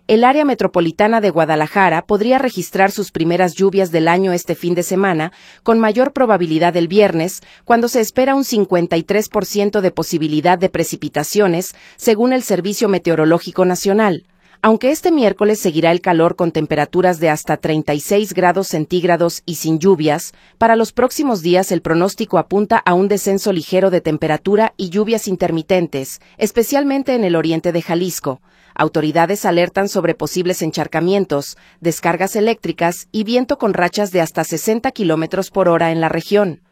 el área metropolitana de Guadalajara podría registrar sus primeras lluvias del año este fin de semana, con mayor probabilidad el viernes, cuando se espera un 53% de posibilidad de precipitaciones, según el Servicio Meteorológico Nacional. Aunque este miércoles seguirá el calor con temperaturas de hasta 36 grados centígrados y sin lluvias, para los próximos días el pronóstico apunta a un descenso ligero de temperatura y lluvias intermitentes, especialmente en el oriente de Jalisco. Autoridades alertan sobre posibles encharcamientos, descargas eléctricas y viento con rachas de hasta 60 kilómetros por hora en la región.